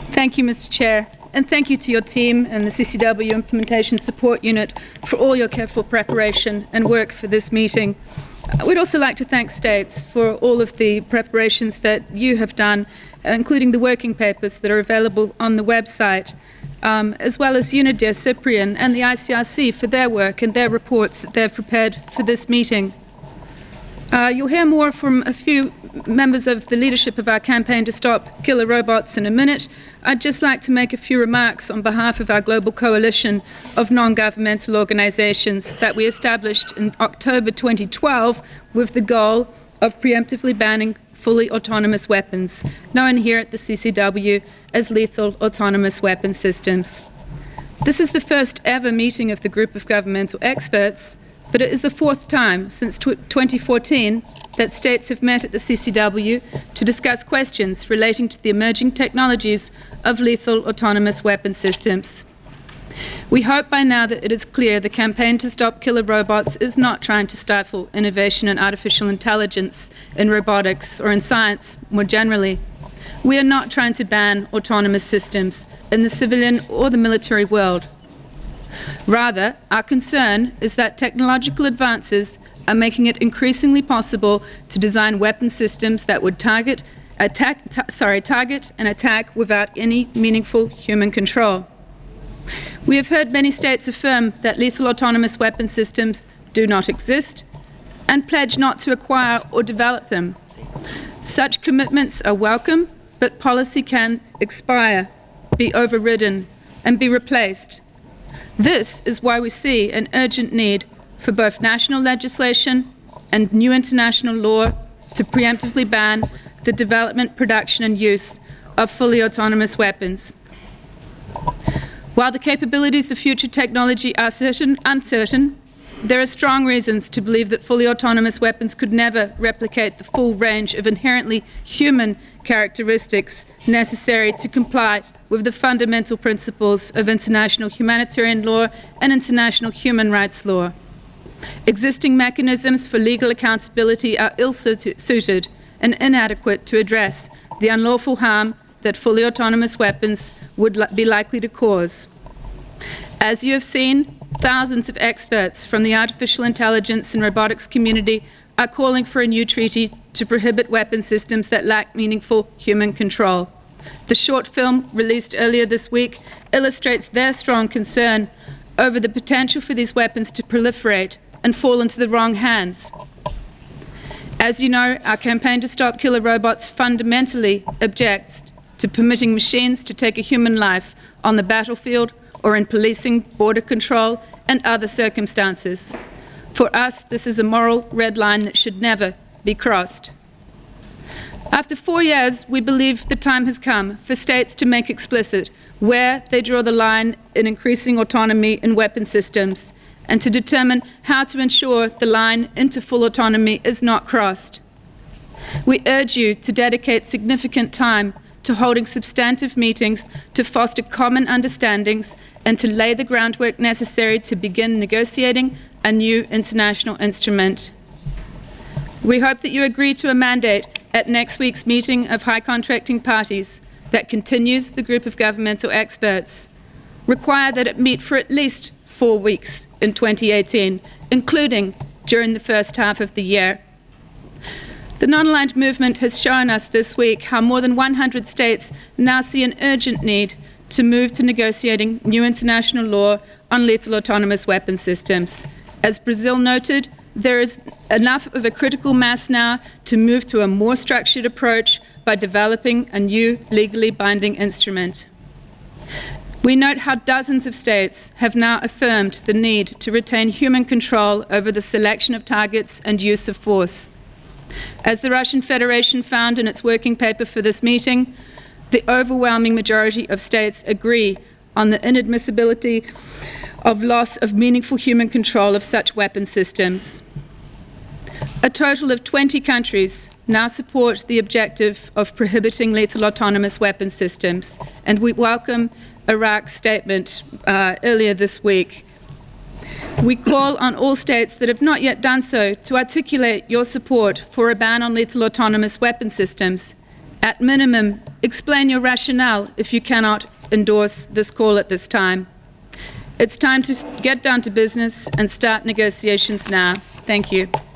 Thank you, Mr. Chair, and thank you to your team and the CCW Implementation Support Unit for all your careful preparation and work for this meeting. We'd also like to thank states for all of the preparations that you have done, including the working papers that are available on the website, as well as UNIDIR, Cyprian, and the ICRC for their work and their reports that they've prepared for this meeting. You'll hear more from a few members of the leadership of our campaign to stop killer robots in a minute. I'd just like to make a few remarks on behalf of our global coalition of non-governmental organizations that we established in October 2012 with the goal of preemptively banning fully autonomous weapons, known here at the CCW as lethal autonomous weapon systems. This is the first ever meeting of the group of governmental experts, but it is the fourth time since 2014 that states have met at the CCW to discuss questions relating to the emerging technologies of lethal autonomous weapon systems. We hope by now that it is clear the campaign to stop killer robots is not trying to stifle innovation in artificial intelligence, in robotics, or in science more generally. We are not trying to ban autonomous systems in the civilian or the military world. Rather, our concern is that technological advances are making it increasingly possible to design weapon systems that would target and attack without any meaningful human control. We have heard many states affirm that lethal autonomous weapon systems do not exist and pledge not to acquire or develop them. Such commitments are welcome, but policy can expire, be overridden, and be replaced. This is why we see an urgent need for both national legislation and new international law to preemptively ban the development, production, and use of fully autonomous weapons. While the capabilities of future technology are uncertain, there are strong reasons to believe that fully autonomous weapons could never replicate the full range of inherently human characteristics necessary to comply with the fundamental principles of international humanitarian law and international human rights law. Existing mechanisms for legal accountability are ill-suited and inadequate to address the unlawful harm that fully autonomous weapons would be likely to cause. As you have seen, thousands of experts from the artificial intelligence and robotics community are calling for a new treaty to prohibit weapon systems that lack meaningful human control. The short film released earlier this week illustrates their strong concern over the potential for these weapons to proliferate and fall into the wrong hands. As you know, our campaign to stop killer robots fundamentally objects to permitting machines to take a human life on the battlefield or in policing, border control, and other circumstances. For us, this is a moral red line that should never be crossed. After 4 years, we believe the time has come for states to make explicit where they draw the line in increasing autonomy in weapon systems and to determine how to ensure the line into full autonomy is not crossed. We urge you to dedicate significant time to holding substantive meetings to foster common understandings and to lay the groundwork necessary to begin negotiating a new international instrument. We hope that you agree to a mandate at next week's meeting of high contracting parties that continues the group of governmental experts. Require that it meet for at least 4 weeks in 2018, including during the first half of the year. The non-aligned movement has shown us this week how more than 100 states now see an urgent need to move to negotiating new international law on lethal autonomous weapon systems. As Brazil noted, there is enough of a critical mass now to move to a more structured approach by developing a new legally binding instrument. We note how dozens of states have now affirmed the need to retain human control over the selection of targets and use of force. As the Russian Federation found in its working paper for this meeting, the overwhelming majority of states agree on the inadmissibility of loss of meaningful human control of such weapon systems. A total of 20 countries now support the objective of prohibiting lethal autonomous weapon systems, and we welcome Iraq's statement earlier this week. We call on all states that have not yet done so to articulate your support for a ban on lethal autonomous weapon systems At minimum, explain your rationale if you cannot endorse this call at this time. It's time to get down to business and start negotiations now. Thank you.